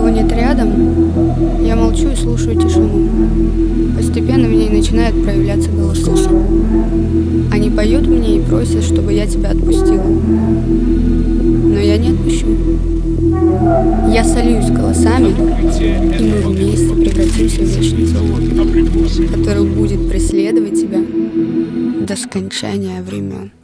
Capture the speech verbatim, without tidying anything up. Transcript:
никого нет рядом, я молчу и слушаю тишину. Постепенно в ней начинают проявляться голоса. Они поют мне и просят, чтобы я тебя отпустила. Но я не отпущу. Я сольюсь с голосами, и мы вместе превратимся в вечный звук, который будет преследовать тебя до скончания времен.